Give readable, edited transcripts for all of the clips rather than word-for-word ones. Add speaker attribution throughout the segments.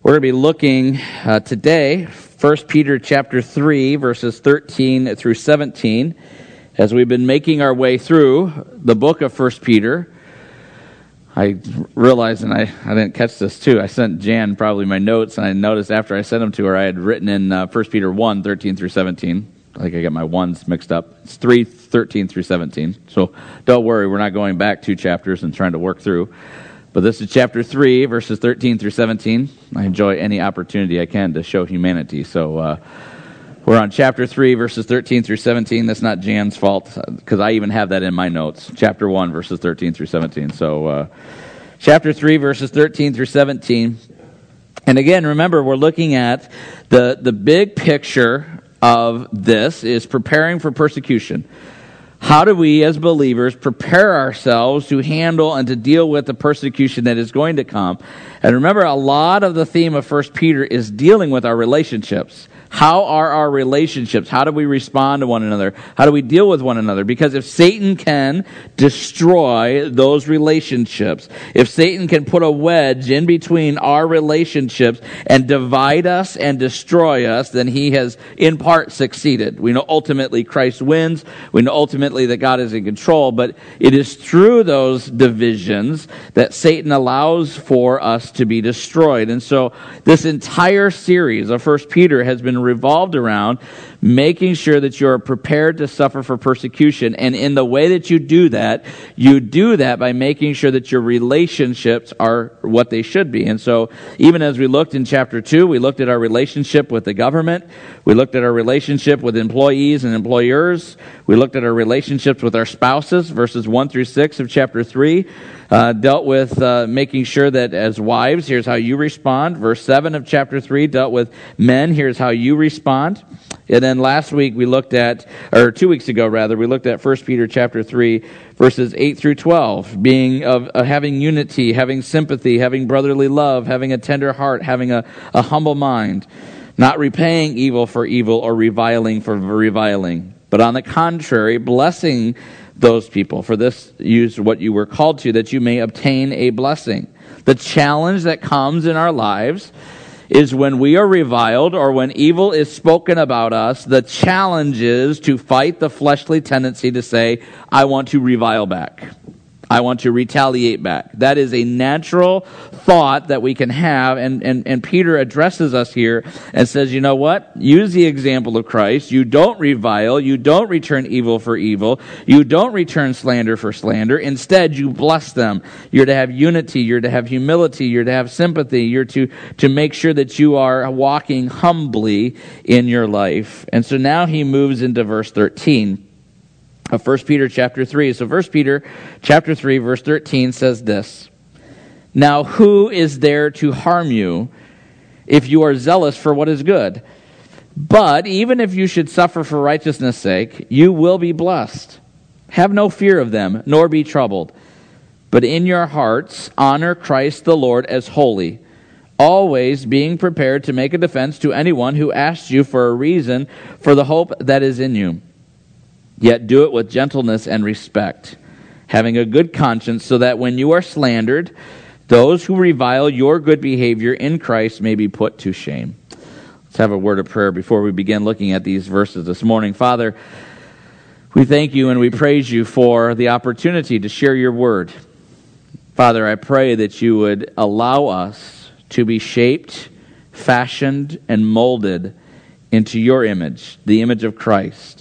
Speaker 1: We're going to be looking today, 1 Peter chapter 3, verses 13 through 17, as we've been making our way through the book of 1 Peter. I realized, and I didn't catch this too, I sent Jan probably my notes, and I noticed after I sent them to her, I had written in 1 Peter 1, 13 through 17. I think I got my ones mixed up. It's 3, 13 through 17. So don't worry, we're not going back 2 chapters and trying to work through. But this is chapter 3, verses 13 through 17. I enjoy any opportunity I can to show humanity. So we're on chapter 3, verses 13 through 17. That's not Jan's fault, because I even have that in my notes. Chapter 1, verses 13 through 17. So chapter 3, verses 13 through 17. And again, remember, we're looking at the big picture of this is preparing for persecution. How do we, as believers, prepare ourselves to handle and to deal with the persecution that is going to come? And remember, a lot of the theme of 1 Peter is dealing with our relationships. How are our relationships? How do we respond to one another? How do we deal with one another? Because if Satan can destroy those relationships, if Satan can put a wedge in between our relationships and divide us and destroy us, then he has in part succeeded. We know ultimately Christ wins. We know ultimately that God is in control, but it is through those divisions that Satan allows for us to be destroyed. And so this entire series of 1 Peter has been revolved around making sure that you're prepared to suffer for persecution. And in the way that you do that by making sure that your relationships are what they should be. And so even as we looked in chapter 2, we looked at our relationship with the government. We looked at our relationship with employees and employers. We looked at our relationships with our spouses, verses 1 through 6 of chapter 3. Dealt with making sure that as wives, here's how you respond. Verse 7 of chapter 3 dealt with men, here's how you respond. And then last week we looked at, or 2 weeks ago rather, we looked at 1 Peter chapter 3, verses 8 through 12, being of having unity, having sympathy, having brotherly love, having a tender heart, having a humble mind, not repaying evil for evil or reviling for reviling, but on the contrary, blessing those people. For this use what you were called to, that you may obtain a blessing. The challenge that comes in our lives is when we are reviled or when evil is spoken about us, the challenge is to fight the fleshly tendency to say, I want to revile back. I want to retaliate back. That is a natural thought that we can have, and Peter addresses us here and says, you know what? Use the example of Christ. You don't revile. You don't return evil for evil. You don't return slander for slander. Instead, you bless them. You're to have unity. You're to have humility. You're to have sympathy. You're to make sure that you are walking humbly in your life. And so now he moves into verse 13. Of 1 Peter chapter 3. So 1 Peter chapter 3, verse 13 says this, Now who is there to harm you if you are zealous for what is good? But even if you should suffer for righteousness' sake, you will be blessed. Have no fear of them, nor be troubled. But in your hearts honor Christ the Lord as holy, always being prepared to make a defense to anyone who asks you for a reason for the hope that is in you. Yet do it with gentleness and respect, having a good conscience, so that when you are slandered, those who revile your good behavior in Christ may be put to shame. Let's have a word of prayer before we begin looking at these verses this morning. Father, we thank you and we praise you for the opportunity to share your word. Father, I pray that you would allow us to be shaped, fashioned, and molded into your image, the image of Christ.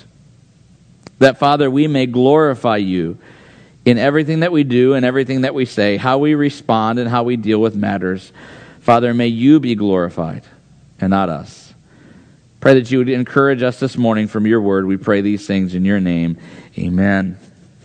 Speaker 1: That, Father, we may glorify you in everything that we do and everything that we say, how we respond and how we deal with matters. Father, may you be glorified and not us. Pray that you would encourage us this morning from your word. We pray these things in your name. Amen.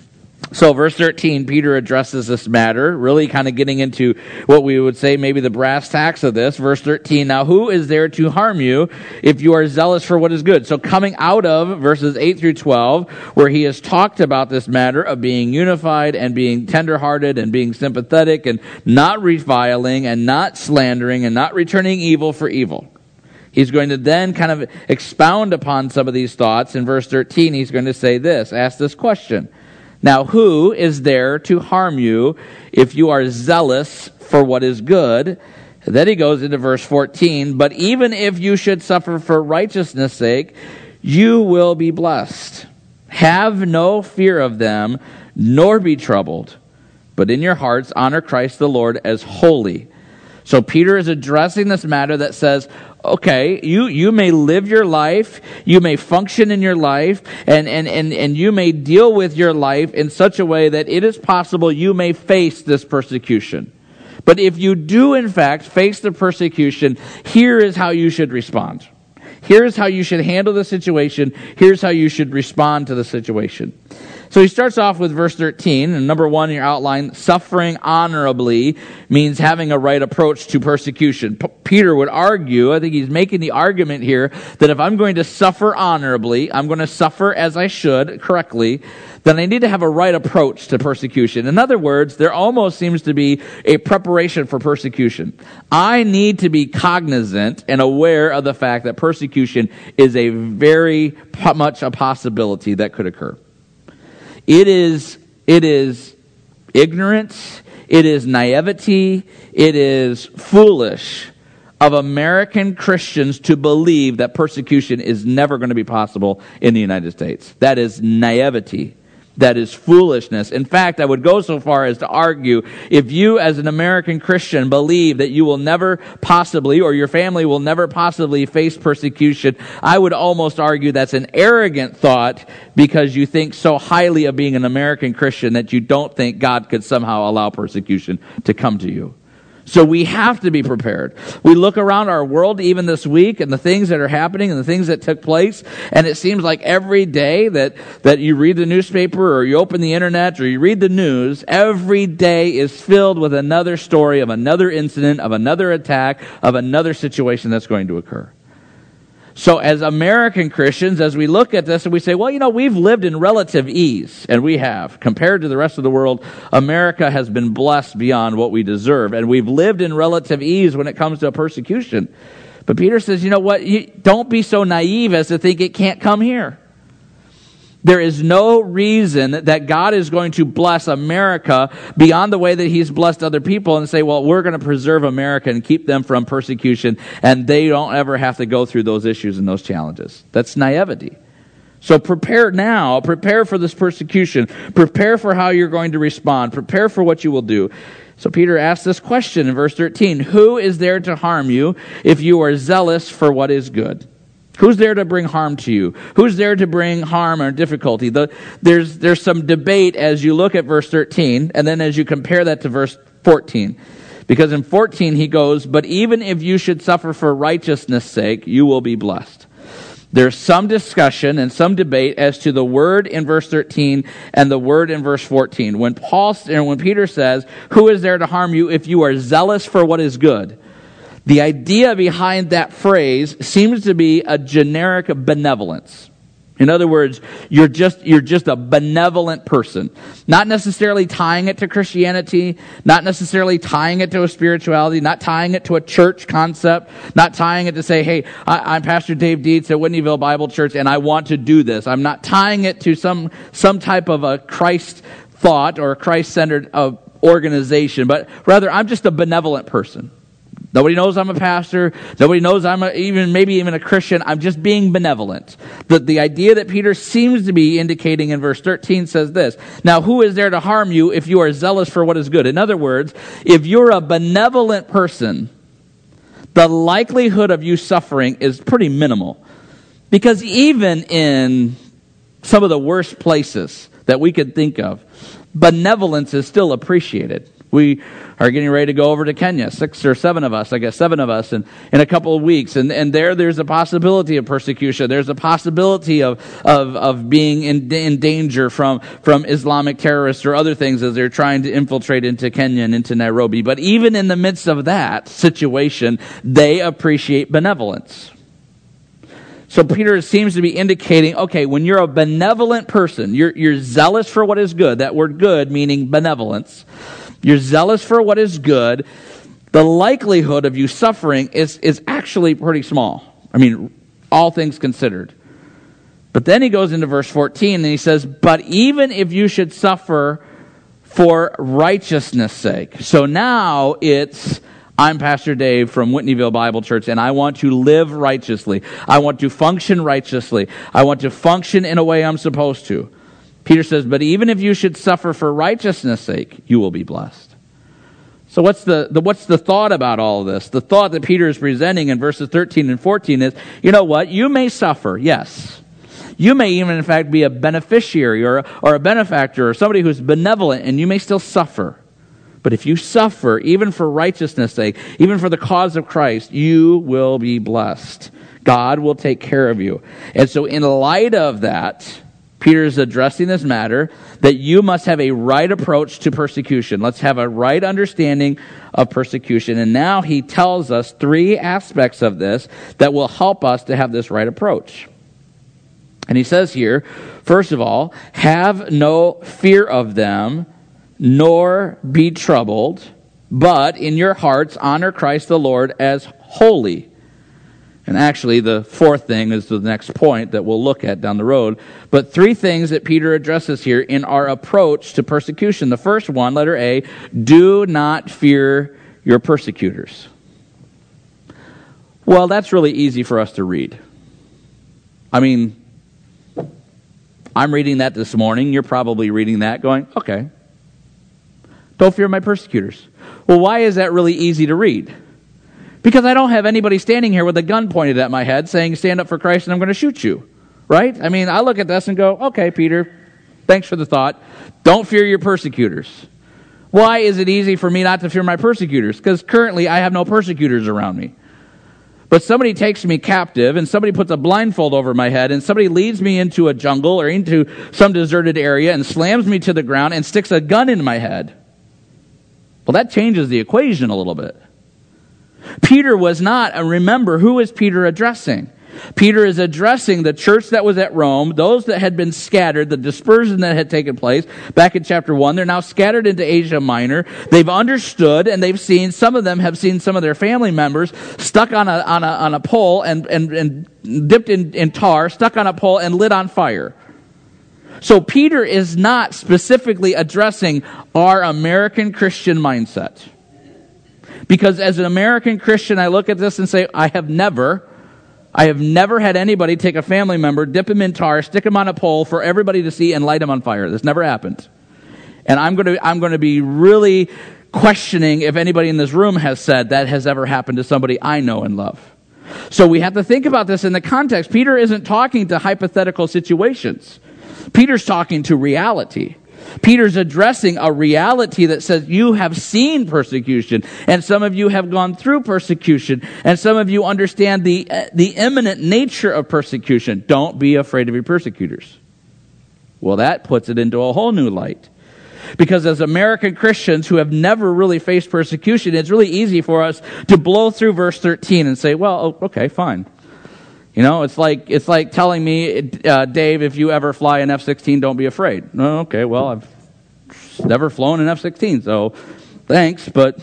Speaker 1: So verse 13, Peter addresses this matter, really kind of getting into what we would say maybe the brass tacks of this. Verse 13, Now who is there to harm you if you are zealous for what is good? So coming out of verses 8 through 12, where he has talked about this matter of being unified and being tenderhearted and being sympathetic and not reviling and not slandering and not returning evil for evil. He's going to then kind of expound upon some of these thoughts. In verse 13, he's going to say this, ask this question. Now, who is there to harm you if you are zealous for what is good? Then he goes into verse 14, but even if you should suffer for righteousness' sake, you will be blessed. Have no fear of them, nor be troubled, but in your hearts honor Christ the Lord as holy. So Peter is addressing this matter that says, okay, you may live your life, you may function in your life, and you may deal with your life in such a way that it is possible you may face this persecution. But if you do, in fact, face the persecution, here is how you should respond. Here's how you should handle the situation. Here's how you should respond to the situation. So he starts off with verse 13, and number one in your outline, suffering honorably means having a right approach to persecution. Peter would argue, I think he's making the argument here, that if I'm going to suffer honorably, I'm going to suffer as I should, correctly, then I need to have a right approach to persecution. In other words, there almost seems to be a preparation for persecution. I need to be cognizant and aware of the fact that persecution is a very much a possibility that could occur. It is ignorance, it is naivety, it is foolish of American Christians to believe that persecution is never going to be possible in the United States. That is naivety. That is foolishness. In fact, I would go so far as to argue, if you as an American Christian believe that you will never possibly, or your family will never possibly face persecution, I would almost argue that's an arrogant thought because you think so highly of being an American Christian that you don't think God could somehow allow persecution to come to you. So we have to be prepared. We look around our world even this week and the things that are happening and the things that took place, and it seems like every day that you read the newspaper or you open the internet or you read the news, every day is filled with another story of another incident, of another attack, of another situation that's going to occur. So as American Christians, as we look at this and we say, well, we've lived in relative ease, and we have. Compared to the rest of the world, America has been blessed beyond what we deserve, and we've lived in relative ease when it comes to persecution. But Peter says, you know what? Don't be so naive as to think it can't come here. There is no reason that God is going to bless America beyond the way that he's blessed other people and say, well, we're going to preserve America and keep them from persecution, and they don't ever have to go through those issues and those challenges. That's naivety. So prepare now. Prepare for this persecution. Prepare for how you're going to respond. Prepare for what you will do. So Peter asks this question in verse 13, who is there to harm you if you are zealous for what is good? Who's there to bring harm to you? Who's there to bring harm or difficulty? There's some debate as you look at verse 13, and then as you compare that to verse 14. Because in 14 he goes, but even if you should suffer for righteousness' sake, you will be blessed. There's some discussion and some debate as to the word in verse 13 and the word in verse 14. When Peter says, who is there to harm you if you are zealous for what is good? The idea behind that phrase seems to be a generic benevolence. In other words, you're just a benevolent person. Not necessarily tying it to Christianity, not necessarily tying it to a spirituality, not tying it to a church concept, not tying it to say, hey, I'm Pastor Dave Dietz at Whitneyville Bible Church and I want to do this. I'm not tying it to some type of a Christ thought or a Christ-centered organization, but rather I'm just a benevolent person. Nobody knows I'm a pastor. Nobody knows I'm maybe even a Christian. I'm just being benevolent. The idea that Peter seems to be indicating in verse 13 says this. Now, who is there to harm you if you are zealous for what is good? In other words, if you're a benevolent person, the likelihood of you suffering is pretty minimal. Because even in some of the worst places that we could think of, benevolence is still appreciated. We are getting ready to go over to Kenya, 6 or 7 of us, in a couple of weeks. And there's a possibility of persecution. There's a possibility of being in danger from Islamic terrorists or other things as they're trying to infiltrate into Kenya and into Nairobi. But even in the midst of that situation, they appreciate benevolence. So Peter seems to be indicating, okay, when you're a benevolent person, you're zealous for what is good. That word good meaning benevolence. You're zealous for what is good. The likelihood of you suffering is actually pretty small. I mean, all things considered. But then he goes into verse 14 and he says, but even if you should suffer for righteousness' sake. So now it's, I'm Pastor Dave from Whitneyville Bible Church, and I want to live righteously. I want to function righteously. I want to function in a way I'm supposed to. Peter says, but even if you should suffer for righteousness' sake, you will be blessed. So what's the thought about all of this? The thought that Peter is presenting in verses 13 and 14 is, you know what? You may suffer, yes. You may even, in fact, be a beneficiary or a benefactor or somebody who's benevolent, and you may still suffer. But if you suffer, even for righteousness' sake, even for the cause of Christ, you will be blessed. God will take care of you. And so in light of that, Peter is addressing this matter that you must have a right approach to persecution. Let's have a right understanding of persecution. And now he tells us 3 aspects of this that will help us to have this right approach. And he says here, first of all, have no fear of them, nor be troubled, but in your hearts honor Christ the Lord as holy. And actually, the 4th thing is the next point that we'll look at down the road. But 3 things that Peter addresses here in our approach to persecution. The first one, letter A, do not fear your persecutors. Well, that's really easy for us to read. I mean, I'm reading that this morning. You're probably reading that going, okay. Don't fear my persecutors. Well, why is that really easy to read? Because I don't have anybody standing here with a gun pointed at my head saying, stand up for Christ and I'm going to shoot you. Right? I mean, I look at this and go, okay, Peter, thanks for the thought. Don't fear your persecutors. Why is it easy for me not to fear my persecutors? Because currently I have no persecutors around me. But somebody takes me captive and somebody puts a blindfold over my head and somebody leads me into a jungle or into some deserted area and slams me to the ground and sticks a gun in my head. Well, that changes the equation a little bit. Peter was not, and remember, who is Peter addressing? Peter is addressing the church that was at Rome, those that had been scattered, the dispersion that had taken place back in chapter 1. They're now scattered into Asia Minor. They've understood and they've seen, some of them have seen some of their family members stuck on a pole and dipped in tar, stuck on a pole and lit on fire. So Peter is not specifically addressing our American Christian mindset. Because as an American Christian, I look at this and say, I have never had anybody take a family member, dip him in tar, stick him on a pole for everybody to see and light him on fire. This never happened. And I'm going to be really questioning if anybody in this room has said that has ever happened to somebody I know and love. So we have to think about this in the context. Peter isn't talking to hypothetical situations. Peter's talking to reality. Peter's addressing a reality that says you have seen persecution, and some of you have gone through persecution, and some of you understand the imminent nature of persecution. Don't be afraid of your persecutors. Well, that puts it into a whole new light. Because as American Christians who have never really faced persecution, it's really easy for us to blow through verse 13 and say, well, okay, fine. You know, it's like telling me, Dave, if you ever fly an F-16, don't be afraid. No, okay, well, I've never flown an F-16, so thanks, but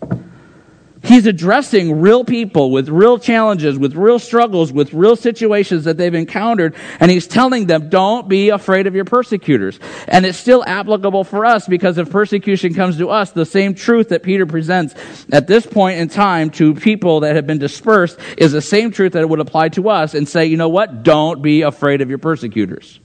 Speaker 1: he's addressing real people with real challenges, with real struggles, with real situations that they've encountered, and he's telling them, don't be afraid of your persecutors. And it's still applicable for us, because if persecution comes to us, the same truth that Peter presents at this point in time to people that have been dispersed is the same truth that would apply to us, and say, you know what? Don't be afraid of your persecutors.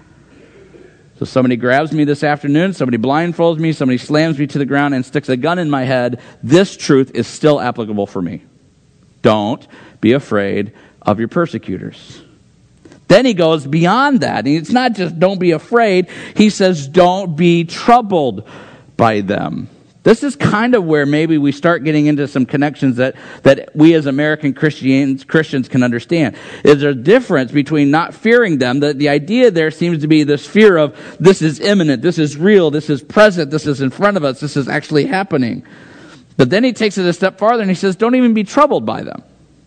Speaker 1: So somebody grabs me this afternoon, somebody blindfolds me, somebody slams me to the ground and sticks a gun in my head. This truth is still applicable for me. Don't be afraid of your persecutors. Then he goes beyond that. And it's not just don't be afraid. He says don't be troubled by them. This is kind of where maybe we start getting into some connections that we as American Christians can understand. Is there a difference between not fearing them? The idea there seems to be this fear of this is imminent, this is real, this is present, this is in front of us, this is actually happening. But then he takes it a step farther and he says, don't even be troubled by them.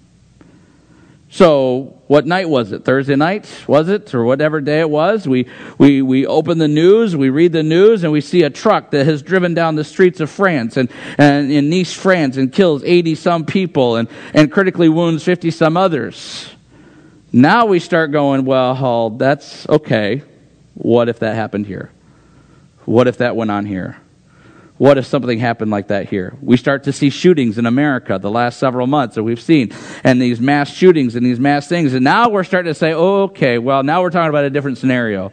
Speaker 1: So, what night was it? Thursday night, was it? Or whatever day it was. We open the news, we read the news, and we see a truck that has driven down the streets of France and in Nice, France, and kills 80-some people and critically wounds 50-some others. Now we start going, well, that's okay. What if that happened here? What if that went on here? What if something happened like that here? We start to see shootings in America the last several months that we've seen, and these mass shootings and these mass things. And now we're starting to say, okay, well, now we're talking about a different scenario.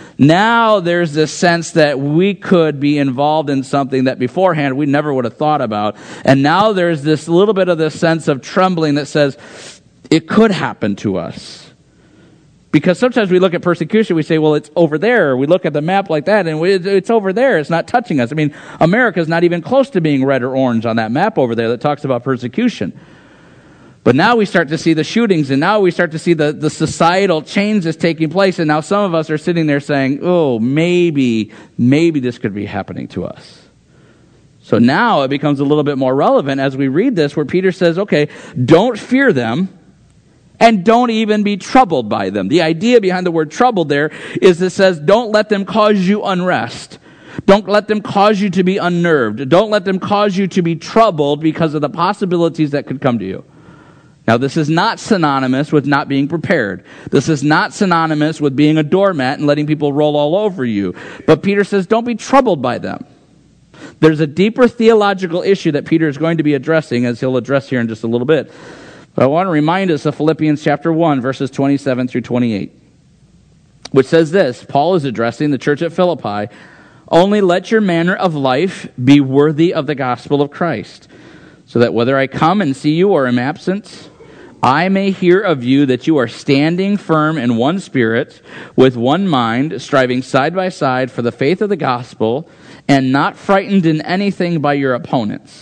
Speaker 1: Now there's this sense that we could be involved in something that beforehand we never would have thought about. And now there's this little bit of this sense of trembling that says it could happen to us. Because sometimes we look at persecution, we say, well, it's over there. We look at the map like that, and it's over there. It's not touching us. I mean, America's not even close to being red or orange on that map over there that talks about persecution. But now we start to see the shootings, and now we start to see the societal change that's taking place, and now some of us are sitting there saying, oh, maybe this could be happening to us. So now it becomes a little bit more relevant as we read this, where Peter says, okay, don't fear them, and don't even be troubled by them. The idea behind the word troubled there is it says, don't let them cause you unrest. Don't let them cause you to be unnerved. Don't let them cause you to be troubled because of the possibilities that could come to you. Now, this is not synonymous with not being prepared. This is not synonymous with being a doormat and letting people roll all over you. But Peter says, don't be troubled by them. There's a deeper theological issue that Peter is going to be addressing, as he'll address here in just a little bit. But I want to remind us of Philippians chapter 1, verses 27 through 28, which says this. Paul is addressing the church at Philippi. Only let your manner of life be worthy of the gospel of Christ, so that whether I come and see you or am absent, I may hear of you that you are standing firm in one spirit, with one mind, striving side by side for the faith of the gospel, and not frightened in anything by your opponents.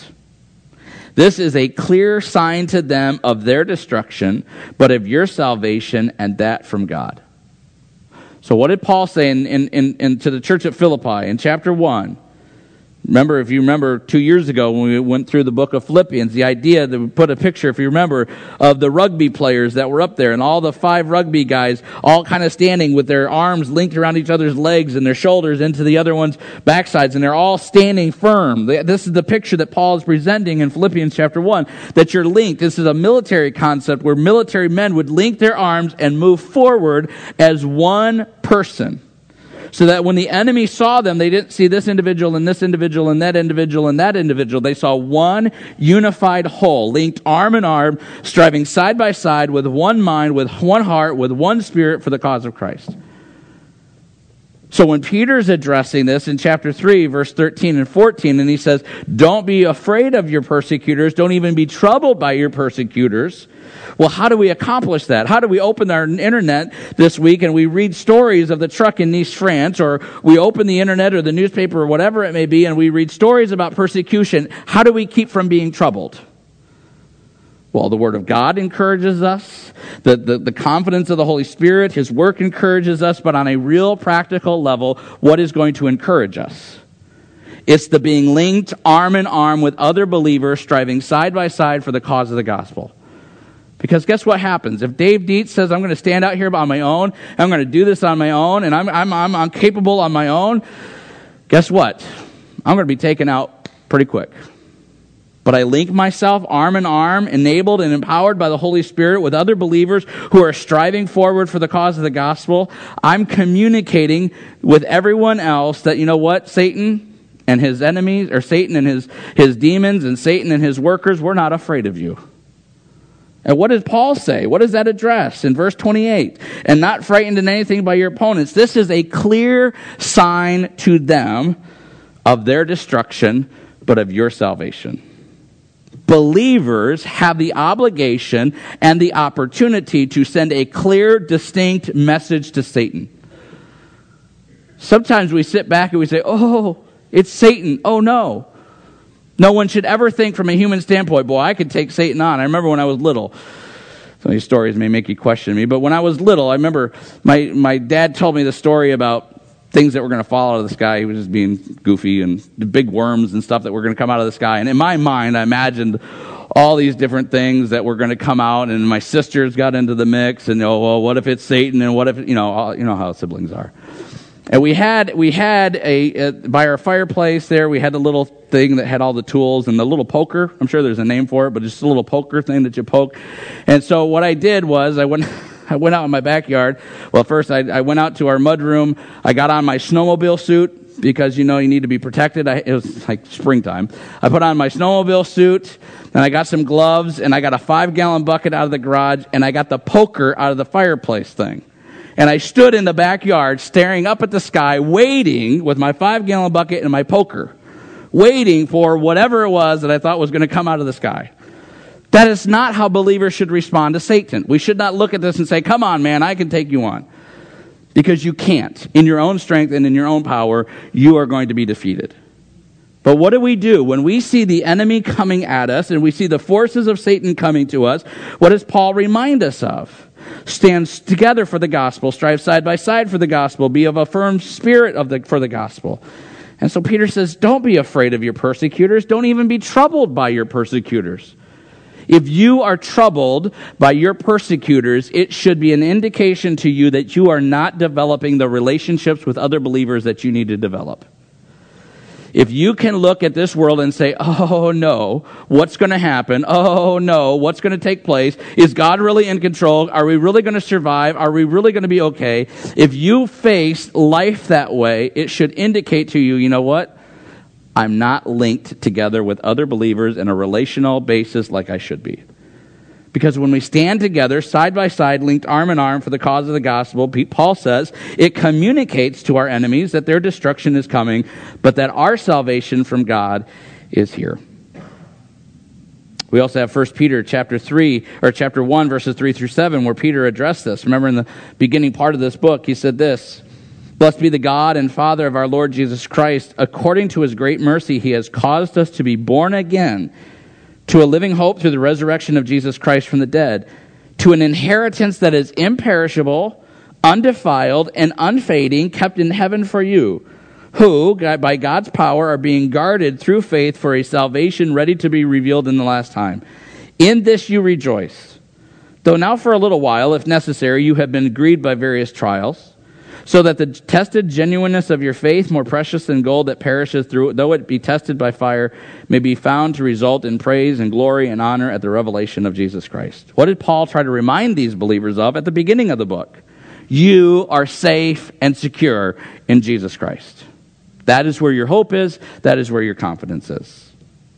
Speaker 1: This is a clear sign to them of their destruction, but of your salvation, and that from God. So what did Paul say to the church at Philippi in chapter 1? Remember, if you remember 2 years ago when we went through the book of Philippians, the idea that we put a picture, if you remember, of the rugby players that were up there and all the 5 rugby guys all kind of standing with their arms linked around each other's legs and their shoulders into the other one's backsides, and they're all standing firm. This is the picture that Paul is presenting in Philippians chapter 1, that you're linked. This is a military concept where military men would link their arms and move forward as one person. So that when the enemy saw them, they didn't see this individual and this individual and that individual and that individual. They saw one unified whole, linked arm in arm, striving side by side with one mind, with one heart, with one spirit for the cause of Christ. So when Peter's addressing this in chapter 3, verse 13 and 14, and he says, don't be afraid of your persecutors, don't even be troubled by your persecutors. Well, how do we accomplish that? How do we open our internet this week and we read stories of the truck in Nice, France, or we open the internet or the newspaper or whatever it may be and we read stories about persecution? How do we keep from being troubled? Well, the Word of God encourages us. The confidence of the Holy Spirit, His work encourages us, but on a real practical level, what is going to encourage us? It's the being linked arm in arm with other believers, striving side by side for the cause of the gospel. Because guess what happens? If Dave Dietz says, I'm going to stand out here on my own, I'm going to do this on my own, and I'm capable on my own, guess what? I'm going to be taken out pretty quick. But I link myself arm in arm, enabled and empowered by the Holy Spirit with other believers who are striving forward for the cause of the gospel. I'm communicating with everyone else that, you know what, Satan and his enemies, or Satan and his demons and Satan and his workers, we're not afraid of you. And what does Paul say? What does that address in verse 28? And not frightened in anything by your opponents. This is a clear sign to them of their destruction, but of your salvation. Believers have the obligation and the opportunity to send a clear, distinct message to Satan. Sometimes we sit back and we say, oh, it's Satan. Oh, no. No one should ever think from a human standpoint, boy, I could take Satan on. I remember when I was little. Some of these stories may make you question me, but when I was little, I remember my dad told me the story about things that were going to fall out of the sky. He was just being goofy, and the big worms and stuff that were going to come out of the sky. And in my mind, I imagined all these different things that were going to come out, and my sisters got into the mix, and, oh, well, what if it's Satan, and what if, you know how siblings are. And we had by our fireplace there, we had a little thing that had all the tools and the little poker. I'm sure there's a name for it, but just a little poker thing that you poke. And so what I did was I went out in my backyard. Well, first I went out to our mud room. I got on my snowmobile suit, because, you need to be protected. It was like springtime. I put on my snowmobile suit, and I got some gloves, and I got a 5-gallon bucket out of the garage, and I got the poker out of the fireplace thing. And I stood in the backyard staring up at the sky, waiting with my 5-gallon bucket and my poker, waiting for whatever it was that I thought was going to come out of the sky. That is not how believers should respond to Satan. We should not look at this and say, come on, man, I can take you on. Because you can't. In your own strength and in your own power, you are going to be defeated. But what do we do when we see the enemy coming at us and we see the forces of Satan coming to us? What does Paul remind us of? Stand together for the gospel, strive side by side for the gospel, be of a firm spirit for the gospel. And so Peter says, don't be afraid of your persecutors. Don't even be troubled by your persecutors. If you are troubled by your persecutors, it should be an indication to you that you are not developing the relationships with other believers that you need to develop. If you can look at this world and say, oh no, what's going to happen? Oh no, what's going to take place? Is God really in control? Are we really going to survive? Are we really going to be okay? If you face life that way, it should indicate to you, you know what? I'm not linked together with other believers in a relational basis like I should be. Because when we stand together, side by side, linked arm in arm for the cause of the gospel, Paul says, it communicates to our enemies that their destruction is coming, but that our salvation from God is here. We also have 1 Peter chapter 1, verses 3 through 7, where Peter addressed this. Remember in the beginning part of this book, he said this, "Blessed be the God and Father of our Lord Jesus Christ. According to his great mercy, he has caused us to be born again to a living hope through the resurrection of Jesus Christ from the dead, to an inheritance that is imperishable, undefiled, and unfading, kept in heaven for you, who, by God's power, are being guarded through faith for a salvation ready to be revealed in the last time. In this you rejoice, though now for a little while, if necessary, you have been grieved by various trials, so that the tested genuineness of your faith, more precious than gold that perishes though it be tested by fire, may be found to result in praise and glory and honor at the revelation of Jesus Christ." What did Paul try to remind these believers of at the beginning of the book? You are safe and secure in Jesus Christ. That is where your hope is. That is where your confidence is.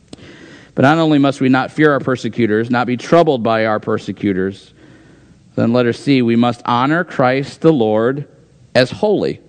Speaker 1: But not only must we not fear our persecutors, not be troubled by our persecutors, then letter C, we must honor Christ the Lord as holy.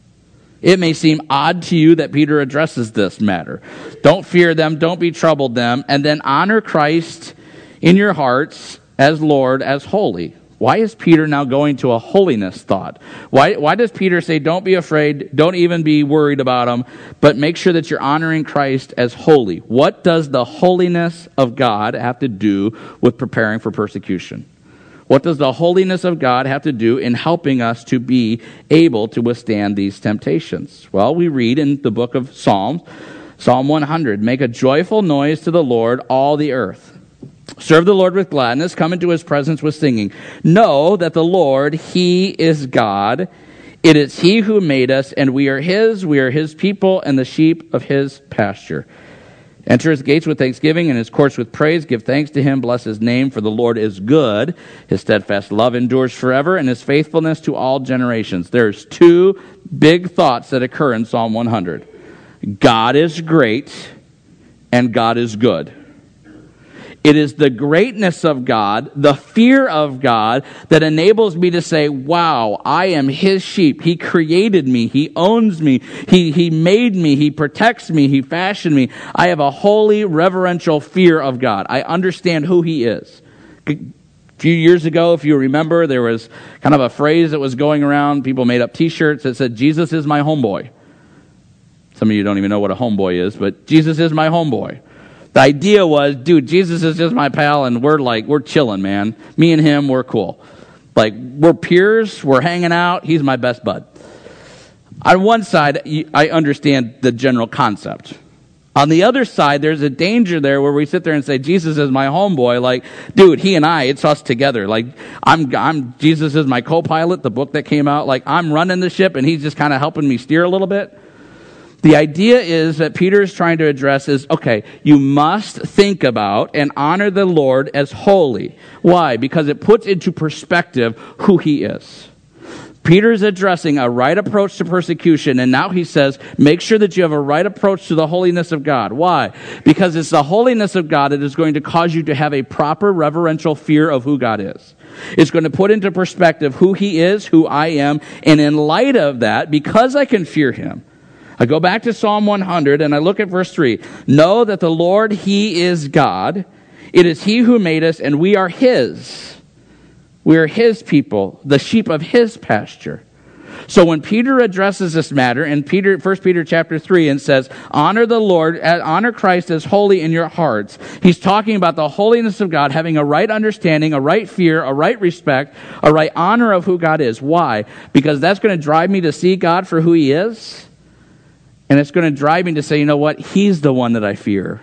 Speaker 1: It may seem odd to you that Peter addresses this matter. Don't fear them, don't be troubled them, and then honor Christ in your hearts as Lord, as holy. Why is Peter now going to a holiness thought? Why does Peter say, don't be afraid, don't even be worried about them, but make sure that you're honoring Christ as holy? What does the holiness of God have to do with preparing for persecution? What does the holiness of God have to do in helping us to be able to withstand these temptations? Well, we read in the book of Psalms, Psalm 100, "Make a joyful noise to the Lord, all the earth. Serve the Lord with gladness, come into his presence with singing. Know that the Lord, he is God. It is he who made us, and we are his people, and the sheep of his pasture. Enter his gates with thanksgiving and his courts with praise. Give thanks to him. Bless his name, for the Lord is good. His steadfast love endures forever, and his faithfulness to all generations." There's two big thoughts that occur in Psalm 100. God is great, and God is good. It is the greatness of God, the fear of God, that enables me to say, wow, I am his sheep. He created me. He owns me. He made me. He protects me. He fashioned me. I have a holy, reverential fear of God. I understand who he is. A few years ago, if you remember, there was kind of a phrase that was going around. People made up t-shirts that said, "Jesus is my homeboy." Some of you don't even know what a homeboy is, but Jesus is my homeboy. The idea was, dude, Jesus is just my pal, and we're chilling, man. Me and him, we're cool. Like, we're peers, we're hanging out, he's my best bud. On one side, I understand the general concept. On the other side, there's a danger there where we sit there and say, Jesus is my homeboy. Like, dude, he and I, it's us together. Like, Jesus is my co-pilot, the book that came out. Like, I'm running the ship, and he's just kind of helping me steer a little bit. The idea is that Peter is trying to address is, okay, you must think about and honor the Lord as holy. Why? Because it puts into perspective who he is. Peter is addressing a right approach to persecution, and now he says, make sure that you have a right approach to the holiness of God. Why? Because it's the holiness of God that is going to cause you to have a proper reverential fear of who God is. It's going to put into perspective who he is, who I am, and in light of that, because I can fear him, I go back to Psalm 100 and I look at verse 3. Know that the Lord, he is God. It is he who made us, and we are his. We are his people, the sheep of his pasture. So when Peter addresses this matter in 1 Peter chapter 3 and says, honor the Lord, honor Christ as holy in your hearts, he's talking about the holiness of God, having a right understanding, a right fear, a right respect, a right honor of who God is. Why? Because that's going to drive me to see God for who he is, and it's going to drive me to say, you know what, he's the one that I fear,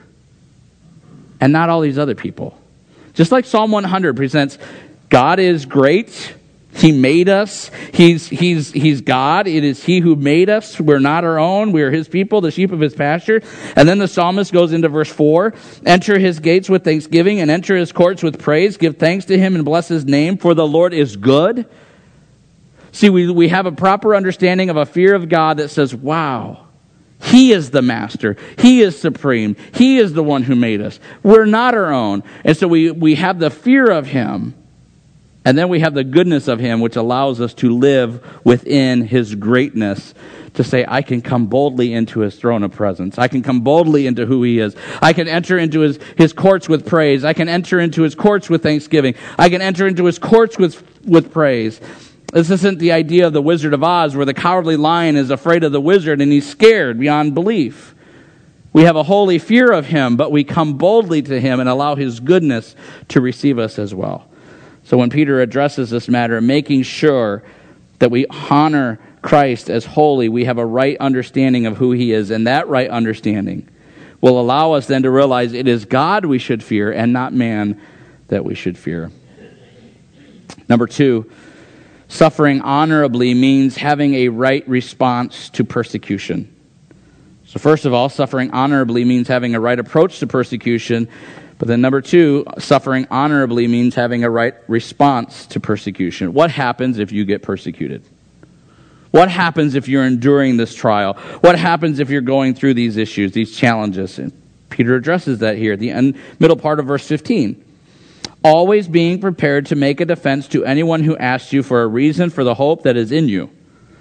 Speaker 1: and not all these other people. Just like Psalm 100 presents, God is great. He made us. He's God. It is he who made us. We're not our own. We are his people, the sheep of his pasture. And then the psalmist goes into verse 4. Enter his gates with thanksgiving and enter his courts with praise. Give thanks to him and bless his name, for the Lord is good. See, we have a proper understanding of a fear of God that says, wow, he is the master. He is supreme. He is the one who made us. We're not our own. And so we have the fear of him. And then we have the goodness of him, which allows us to live within his greatness, to say, I can come boldly into his throne of presence. I can come boldly into who he is. I can enter into his courts with praise. I can enter into his courts with thanksgiving. I can enter into his courts with praise. This isn't the idea of the Wizard of Oz, where the cowardly lion is afraid of the wizard and he's scared beyond belief. We have a holy fear of him, but we come boldly to him and allow his goodness to receive us as well. So when Peter addresses this matter, making sure that we honor Christ as holy, we have a right understanding of who he is, and that right understanding will allow us then to realize it is God we should fear and not man that we should fear. Number 2, suffering honorably means having a right response to persecution. So first of all, suffering honorably means having a right approach to persecution. But then number 2, suffering honorably means having a right response to persecution. What happens if you get persecuted? What happens if you're enduring this trial? What happens if you're going through these issues, these challenges? And Peter addresses that here, the middle part of verse 15. Always being prepared to make a defense to anyone who asks you for a reason for the hope that is in you.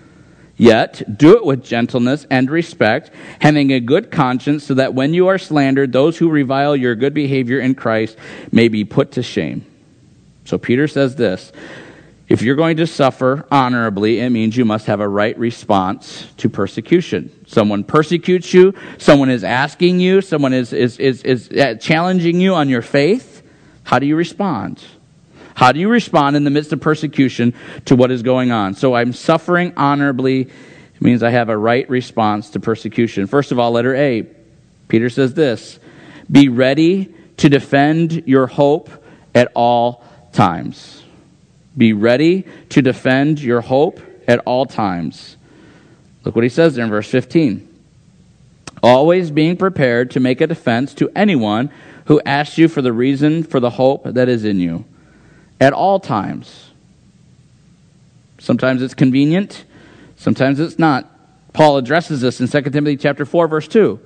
Speaker 1: Yet, do it with gentleness and respect, having a good conscience, so that when you are slandered, those who revile your good behavior in Christ may be put to shame. So Peter says this, if you're going to suffer honorably, it means you must have a right response to persecution. Someone persecutes you, someone is asking you, someone is challenging you on your faith. How do you respond? How do you respond in the midst of persecution to what is going on? So I'm suffering honorably. It means I have a right response to persecution. First of all, letter A. Peter says this, be ready to defend your hope at all times. Be ready to defend your hope at all times. Look what he says there in verse 15. Always being prepared to make a defense to anyone who asks you for the reason for the hope that is in you. At all times. Sometimes it's convenient. Sometimes it's not. Paul addresses this in 2 Timothy chapter 4, verse 2.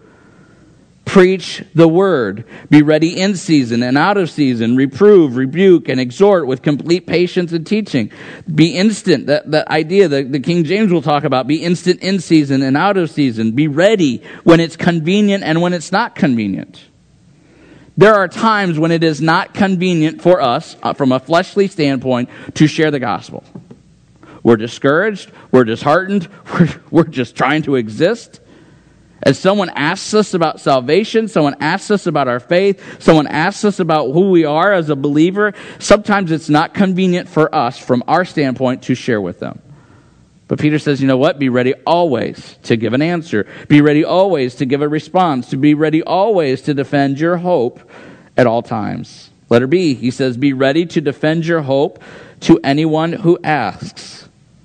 Speaker 1: Preach the word. Be ready in season and out of season. Reprove, rebuke, and exhort with complete patience and teaching. Be instant. That idea that the King James will talk about. Be instant in season and out of season. Be ready when it's convenient and when it's not convenient. There are times when it is not convenient for us, from a fleshly standpoint, to share the gospel. We're discouraged. We're disheartened. We're just trying to exist. As someone asks us about salvation, someone asks us about our faith, someone asks us about who we are as a believer, sometimes it's not convenient for us, from our standpoint, to share with them. But Peter says, you know what? Be ready always to give an answer. Be ready always to give a response. To be ready always to defend your hope at all times. Letter B, he says, be ready to defend your hope to anyone who asks.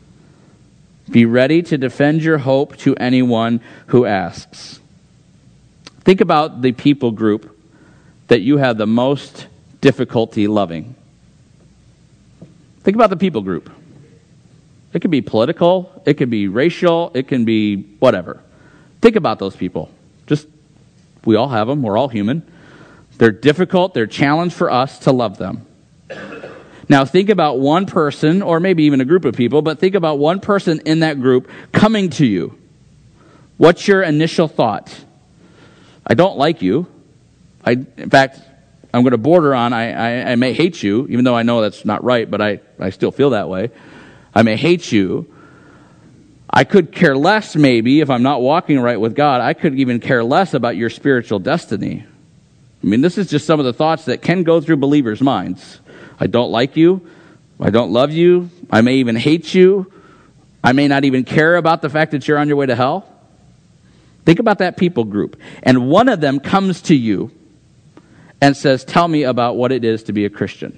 Speaker 1: Be ready to defend your hope to anyone who asks. Think about the people group that you have the most difficulty loving. Think about the people group. It can be political, it can be racial, it can be whatever. Think about those people. We all have them, we're all human. They're difficult, they're a challenge for us to love them. Now think about one person, or maybe even a group of people, but think about one person in that group coming to you. What's your initial thought? I don't like you. In fact, I'm going to border on, I may hate you, even though I know that's not right, but I still feel that way. I may hate you. I could care less, maybe, if I'm not walking right with God, I could even care less about your spiritual destiny. I mean, this is just some of the thoughts that can go through believers' minds. I don't like you. I don't love you. I may even hate you. I may not even care about the fact that you're on your way to hell. Think about that people group. And one of them comes to you and says, tell me about what it is to be a Christian.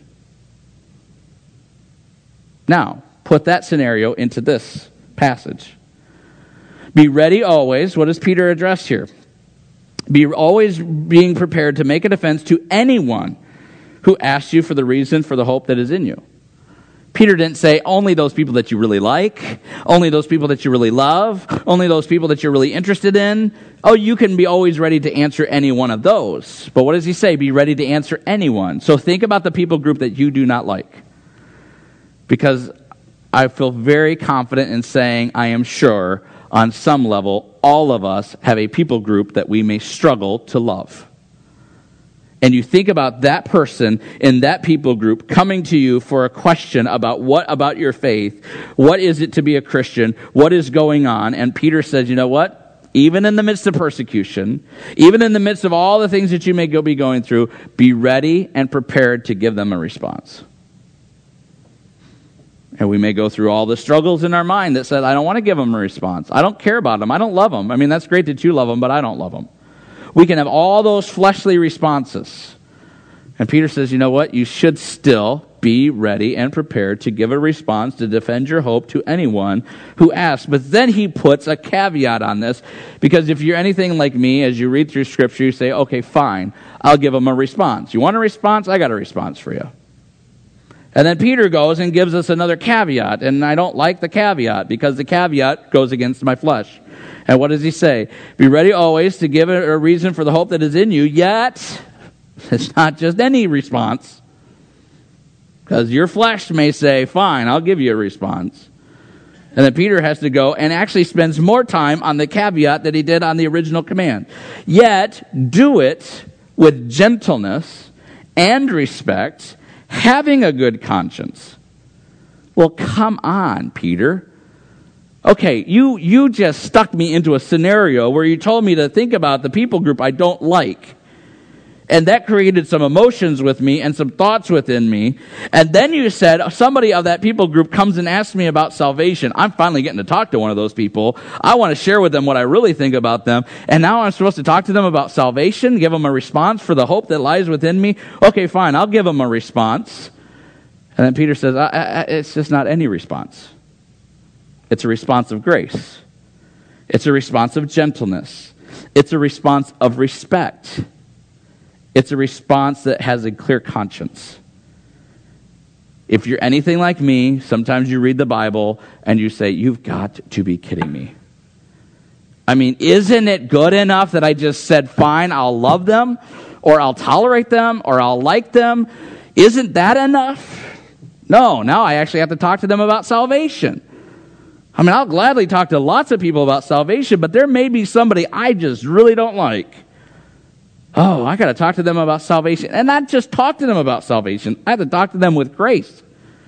Speaker 1: Now, put that scenario into this passage. Be ready always. What does Peter address here? Be always being prepared to make a defense to anyone who asks you for the reason for the hope that is in you. Peter didn't say only those people that you really like, only those people that you really love, only those people that you're really interested in. Oh, you can be always ready to answer any one of those. But what does he say? Be ready to answer anyone. So think about the people group that you do not like. Because I feel very confident in saying, I am sure, on some level, all of us have a people group that we may struggle to love. And you think about that person in that people group coming to you for a question about what about your faith? What is it to be a Christian? What is going on? And Peter says, you know what? Even in the midst of persecution, even in the midst of all the things that you may be going through, be ready and prepared to give them a response. And we may go through all the struggles in our mind that said, I don't want to give them a response. I don't care about them. I don't love them. I mean, that's great that you love them, but I don't love them. We can have all those fleshly responses. And Peter says, you know what? You should still be ready and prepared to give a response to defend your hope to anyone who asks. But then he puts a caveat on this, because if you're anything like me, as you read through Scripture, you say, okay, fine, I'll give them a response. You want a response? I got a response for you. And then Peter goes and gives us another caveat, and I don't like the caveat, because the caveat goes against my flesh. And what does he say? Be ready always to give a reason for the hope that is in you, yet it's not just any response. Because your flesh may say, fine, I'll give you a response. And then Peter has to go and actually spends more time on the caveat that he did on the original command. Yet do it with gentleness and respect, having a good conscience. Well, come on, Peter. Okay, you just stuck me into a scenario where you told me to think about the people group I don't like. And that created some emotions with me and some thoughts within me. And then you said somebody of that people group comes and asks me about salvation. I'm finally getting to talk to one of those people. I want to share with them what I really think about them. And now I'm supposed to talk to them about salvation, give them a response for the hope that lies within me. Okay, fine, I'll give them a response. And then Peter says, it's just not any response. It's a response of grace. It's a response of gentleness. It's a response of respect. It's a response that has a clear conscience. If you're anything like me, sometimes you read the Bible and you say, you've got to be kidding me. I mean, isn't it good enough that I just said, fine, I'll love them, or I'll tolerate them, or I'll like them? Isn't that enough? No, now I actually have to talk to them about salvation. I mean, I'll gladly talk to lots of people about salvation, but there may be somebody I just really don't like. Oh, I got to talk to them about salvation. And not just talk to them about salvation. I have to talk to them with grace.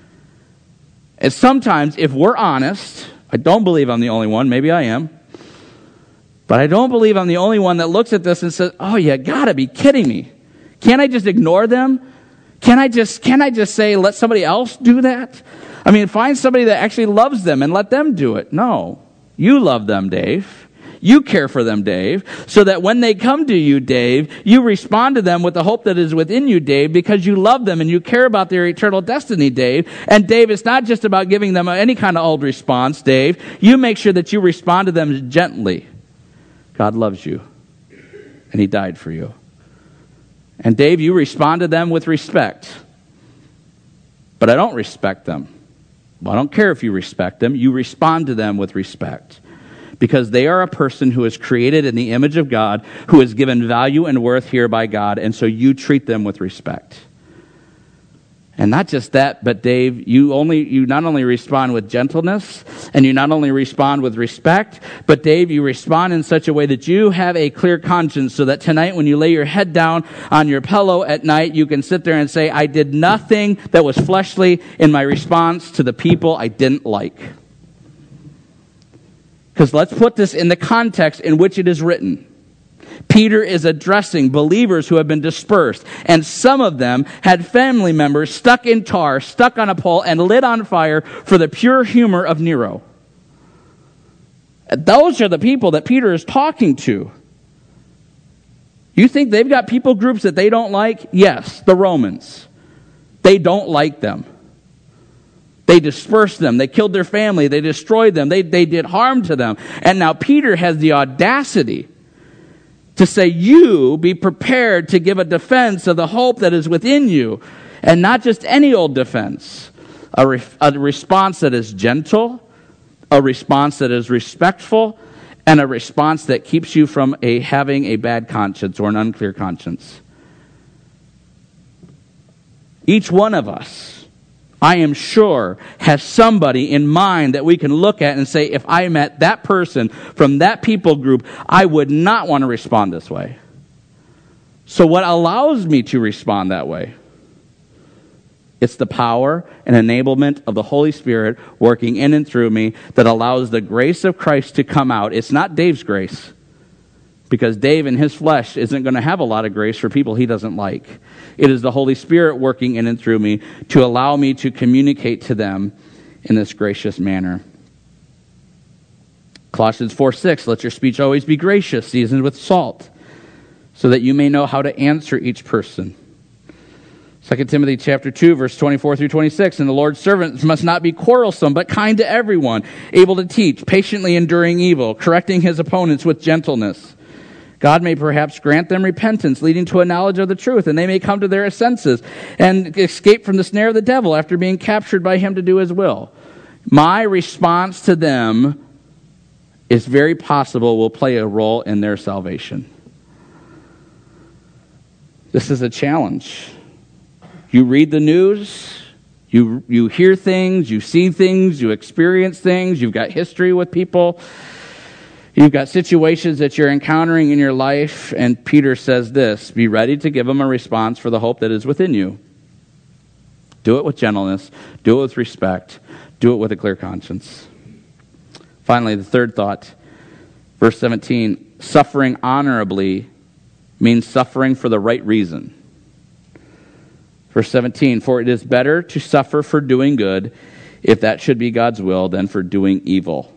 Speaker 1: And sometimes, if we're honest, I don't believe I'm the only one. Maybe I am. But I don't believe I'm the only one that looks at this and says, oh, you got to be kidding me. Can't I just ignore them? Can't I just say, let somebody else do that? I mean, find somebody that actually loves them and let them do it. No. You love them, Dave. You care for them, Dave, so that when they come to you, Dave, you respond to them with the hope that is within you, Dave, because you love them and you care about their eternal destiny, Dave. And Dave, it's not just about giving them any kind of old response, Dave. You make sure that you respond to them gently. God loves you, and He died for you. And Dave, you respond to them with respect. But I don't respect them. Well, I don't care if you respect them. You respond to them with respect. Because they are a person who is created in the image of God, who is given value and worth here by God, and so you treat them with respect. And not just that, but Dave, you not only respond with gentleness, and you not only respond with respect, but Dave, you respond in such a way that you have a clear conscience, so that tonight when you lay your head down on your pillow at night, you can sit there and say, I did nothing that was fleshly in my response to the people I didn't like. Because let's put this in the context in which it is written. Peter is addressing believers who have been dispersed, and some of them had family members stuck in tar, stuck on a pole, and lit on fire for the pure humor of Nero. Those are the people that Peter is talking to. You think they've got people groups that they don't like? Yes, the Romans. They don't like them. They dispersed them. They killed their family. They destroyed them. They did harm to them. And now Peter has the audacity to say, you be prepared to give a defense of the hope that is within you. And not just any old defense. A response that is gentle, a response that is respectful, and a response that keeps you from having a bad conscience or an unclear conscience. Each one of us, I am sure, has somebody in mind that we can look at and say, if I met that person from that people group, I would not want to respond this way. So what allows me to respond that way? It's the power and enablement of the Holy Spirit working in and through me that allows the grace of Christ to come out. It's not Dave's grace, because Dave in his flesh isn't going to have a lot of grace for people he doesn't like. It is the Holy Spirit working in and through me to allow me to communicate to them in this gracious manner. Colossians 4:6, let your speech always be gracious, seasoned with salt, so that you may know how to answer each person. 2 Timothy chapter 2, verse 24 through 26, and the Lord's servants must not be quarrelsome, but kind to everyone, able to teach, patiently enduring evil, correcting his opponents with gentleness. God may perhaps grant them repentance, leading to a knowledge of the truth, and they may come to their senses and escape from the snare of the devil after being captured by him to do his will. My response to them is very possible will play a role in their salvation. This is a challenge. You read the news, you hear things, you see things, you experience things, you've got history with people. You've got situations that you're encountering in your life, and Peter says this, be ready to give them a response for the hope that is within you. Do it with gentleness, do it with respect, do it with a clear conscience. Finally, the third thought, verse 17, suffering honorably means suffering for the right reason. Verse 17, for it is better to suffer for doing good, if that should be God's will, than for doing evil.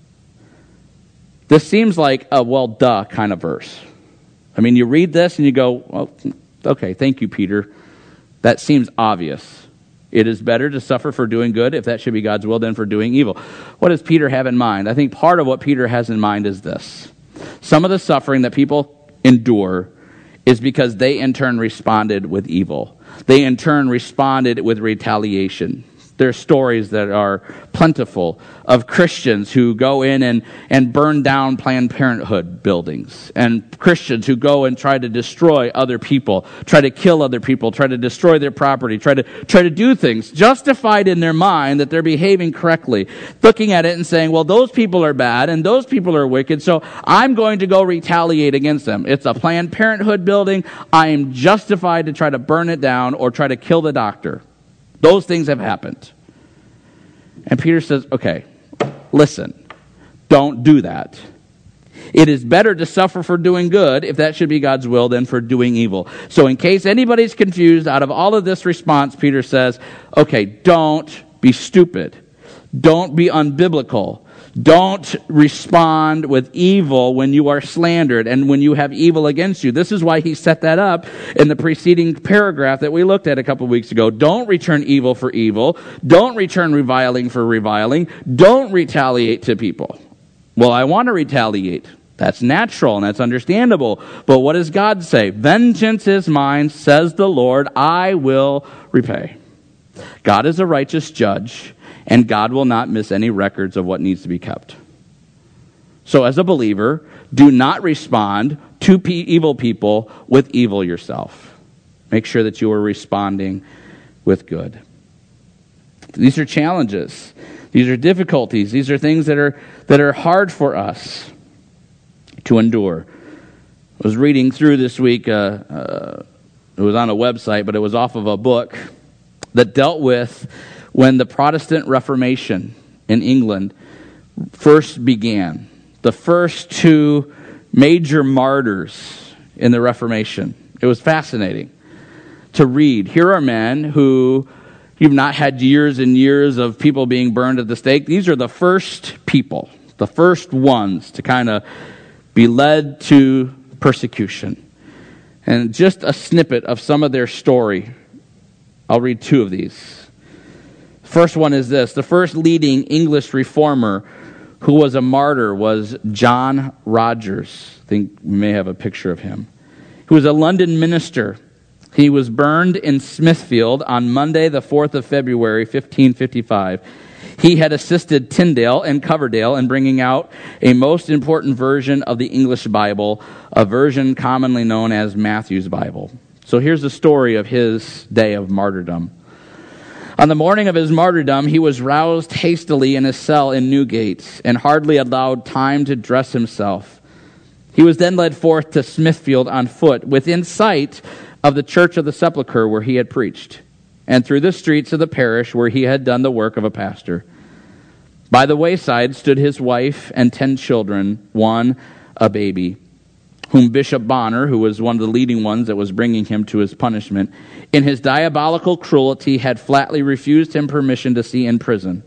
Speaker 1: This seems like a well, duh kind of verse. I mean, you read this and you go, well, okay, thank you, Peter. That seems obvious. It is better to suffer for doing good, if that should be God's will, than for doing evil. What does Peter have in mind? I think part of what Peter has in mind is this. Some of the suffering that people endure is because they in turn responded with evil. They in turn responded with retaliation. There are stories that are plentiful of Christians who go in and burn down Planned Parenthood buildings, and Christians who go and try to destroy other people, try to kill other people, try to destroy their property, try to do things justified in their mind that they're behaving correctly, looking at it and saying, well, those people are bad and those people are wicked, so I'm going to go retaliate against them. It's a Planned Parenthood building. I am justified to try to burn it down or try to kill the doctor. Those things have happened. And Peter says, okay, listen, don't do that. It is better to suffer for doing good, if that should be God's will, than for doing evil. So in case anybody's confused, out of all of this response, Peter says, okay, don't be stupid. Don't be unbiblical. Don't respond with evil when you are slandered and when you have evil against you. This is why he set that up in the preceding paragraph that we looked at a couple of weeks ago. Don't return evil for evil. Don't return reviling for reviling. Don't retaliate to people. Well, I want to retaliate. That's natural and that's understandable. But what does God say? Vengeance is mine, says the Lord. I will repay. God is a righteous judge. and God will not miss any records of what needs to be kept. So as a believer, do not respond to evil people with evil yourself. Make sure that you are responding with good. These are challenges. These are difficulties. These are things that are hard for us to endure. I was reading through this week, it was on a website, but it was off of a book that dealt with when the Protestant Reformation in England first began. The first two major martyrs in the Reformation. It was fascinating to read. Here are men who you've not had years and years of people being burned at the stake. These are the first people, the first ones to kind of be led to persecution. And just a snippet of some of their story. I'll read two of these. First one is this. The first leading English reformer who was a martyr was John Rogers. I think we may have a picture of him. He was a London minister. He was burned in Smithfield on Monday, the 4th of February, 1555. He had assisted Tyndale and Coverdale in bringing out a most important version of the English Bible, a version commonly known as Matthew's Bible. So here's the story of his day of martyrdom. On the morning of his martyrdom, he was roused hastily in his cell in Newgate and hardly allowed time to dress himself. He was then led forth to Smithfield on foot, within sight of the Church of the Sepulchre where he had preached, and through the streets of the parish where he had done the work of a pastor. By the wayside stood his wife and 10 children, one a baby, whom Bishop Bonner, who was one of the leading ones that was bringing him to his punishment, in his diabolical cruelty had flatly refused him permission to see in prison.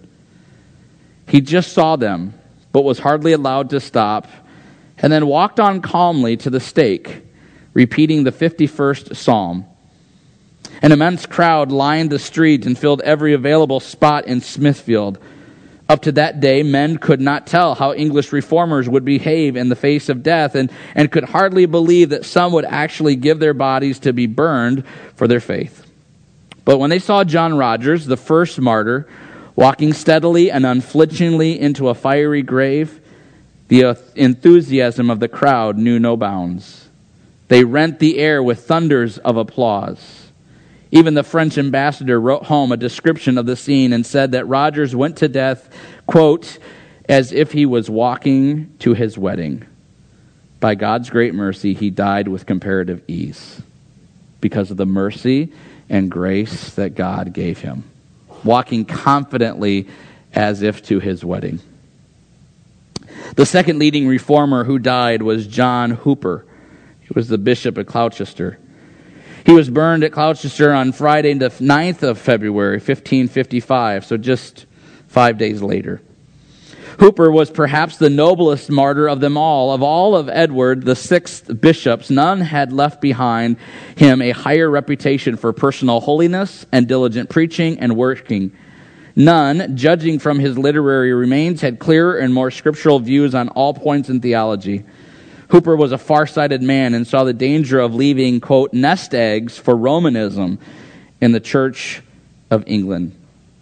Speaker 1: He just saw them, but was hardly allowed to stop, and then walked on calmly to the stake, repeating the 51st Psalm. An immense crowd lined the street and filled every available spot in Smithfield. Up to that day, men could not tell how English reformers would behave in the face of death and could hardly believe that some would actually give their bodies to be burned for their faith. But when they saw John Rogers, the first martyr, walking steadily and unflinchingly into a fiery grave, the enthusiasm of the crowd knew no bounds. They rent the air with thunders of applause. Even the French ambassador wrote home a description of the scene and said that Rogers went to death, quote, as if he was walking to his wedding. By God's great mercy, he died with comparative ease because of the mercy and grace that God gave him, walking confidently as if to his wedding. The second leading reformer who died was John Hooper. He was the bishop of Gloucester. He was burned at Gloucester on Friday, the 9th of February, 1555, so just 5 days later. Hooper was perhaps the noblest martyr of them all. Of all of Edward, the 6th bishops, none had left behind him a higher reputation for personal holiness and diligent preaching and working. None, judging from his literary remains, had clearer and more scriptural views on all points in theology. Hooper was a far-sighted man and saw the danger of leaving, quote, nest eggs for Romanism in the Church of England.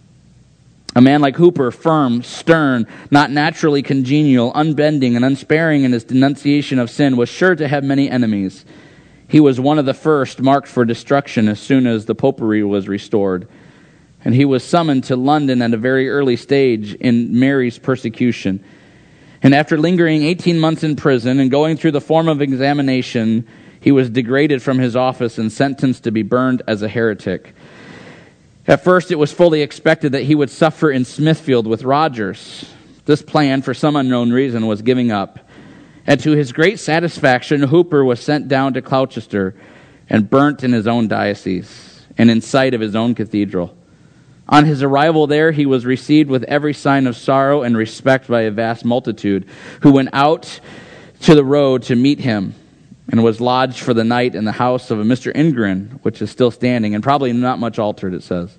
Speaker 1: A man like Hooper, firm, stern, not naturally congenial, unbending, and unsparing in his denunciation of sin, was sure to have many enemies. He was one of the first marked for destruction as soon as the popery was restored. And he was summoned to London at a very early stage in Mary's persecution. And after lingering 18 months in prison and going through the form of examination, he was degraded from his office and sentenced to be burned as a heretic. At first, it was fully expected that he would suffer in Smithfield with Rogers. This plan, for some unknown reason, was giving up. And to his great satisfaction, Hooper was sent down to Gloucester and burnt in his own diocese and in sight of his own cathedral. On his arrival there, he was received with every sign of sorrow and respect by a vast multitude, who went out to the road to meet him, and was lodged for the night in the house of a Mr. Ingren, which is still standing, and probably not much altered, it says.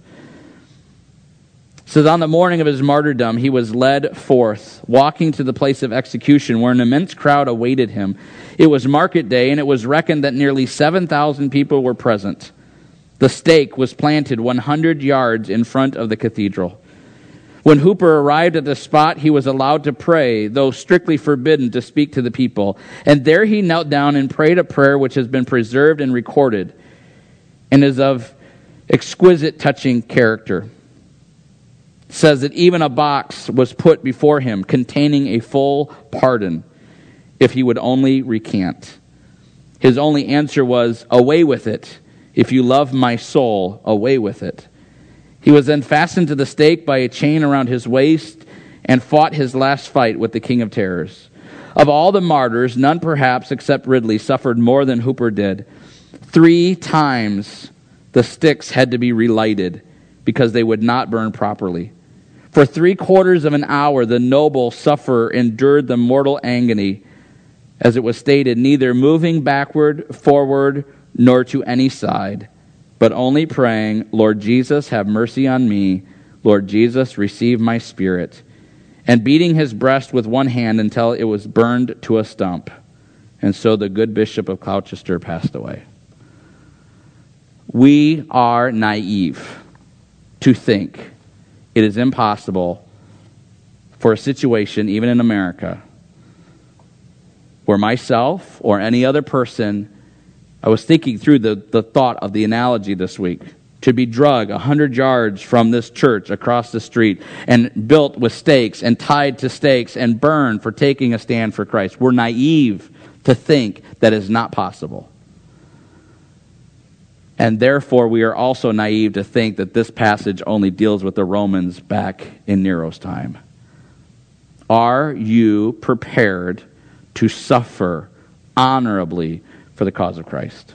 Speaker 1: It says, on the morning of his martyrdom, he was led forth, walking to the place of execution, where an immense crowd awaited him. It was market day, and it was reckoned that nearly 7,000 people were present. The stake was planted 100 yards in front of the cathedral. When Hooper arrived at the spot, he was allowed to pray, though strictly forbidden to speak to the people. And there he knelt down and prayed a prayer which has been preserved and recorded and is of exquisite touching character. It says that even a box was put before him containing a full pardon if he would only recant. His only answer was, "Away with it. If you love my soul, away with it." He was then fastened to the stake by a chain around his waist and fought his last fight with the King of Terrors. Of all the martyrs, none perhaps except Ridley suffered more than Hooper did. 3 times the sticks had to be relighted because they would not burn properly. For 3/4 of an hour the noble sufferer endured the mortal agony, as it was stated, neither moving backward, forward, nor to any side, but only praying, "Lord Jesus, have mercy on me. Lord Jesus, receive my spirit," and beating his breast with one hand until it was burned to a stump. And so the good Bishop of Gloucester passed away. We are naive to think it is impossible for a situation, even in America, where myself or any other person, I was thinking through the thought of the analogy this week, to be dragged 100 yards from this church across the street and built with stakes and tied to stakes and burned for taking a stand for Christ. We're naive to think that is not possible. And therefore, we are also naive to think that this passage only deals with the Romans back in Nero's time. Are you prepared to suffer honorably for the cause of Christ?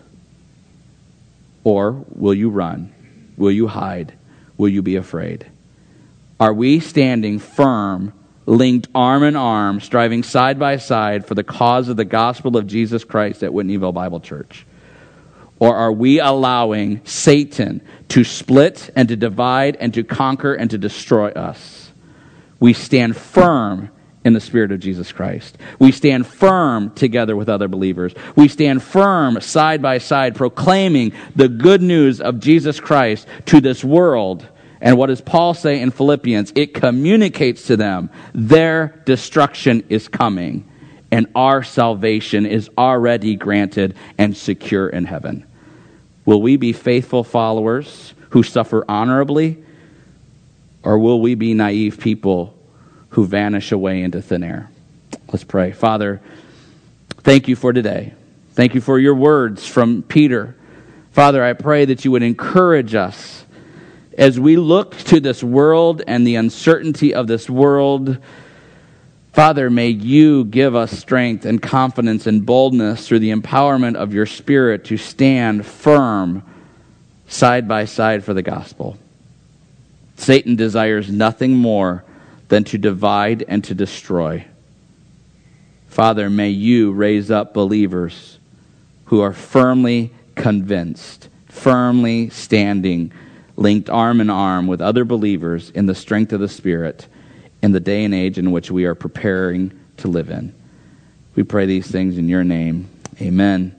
Speaker 1: Or will you run? Will you hide? Will you be afraid? Are we standing firm, linked arm in arm, striving side by side for the cause of the gospel of Jesus Christ at Whitneyville Bible Church? Or are we allowing Satan to split and to divide and to conquer and to destroy us? We stand firm in the Spirit of Jesus Christ. We stand firm together with other believers. We stand firm side by side, proclaiming the good news of Jesus Christ to this world. And what does Paul say in Philippians? It communicates to them their destruction is coming, and our salvation is already granted and secure in heaven. Will we be faithful followers who suffer honorably, or will we be naive people who vanish away into thin air? Let's pray. Father, thank you for today. Thank you for your words from Peter. Father, I pray that you would encourage us as we look to this world and the uncertainty of this world. Father, may you give us strength and confidence and boldness through the empowerment of your Spirit to stand firm side by side for the gospel. Satan desires nothing more than to divide and to destroy. Father, may you raise up believers who are firmly convinced, firmly standing, linked arm in arm with other believers in the strength of the Spirit in the day and age in which we are preparing to live in. We pray these things in your name. Amen.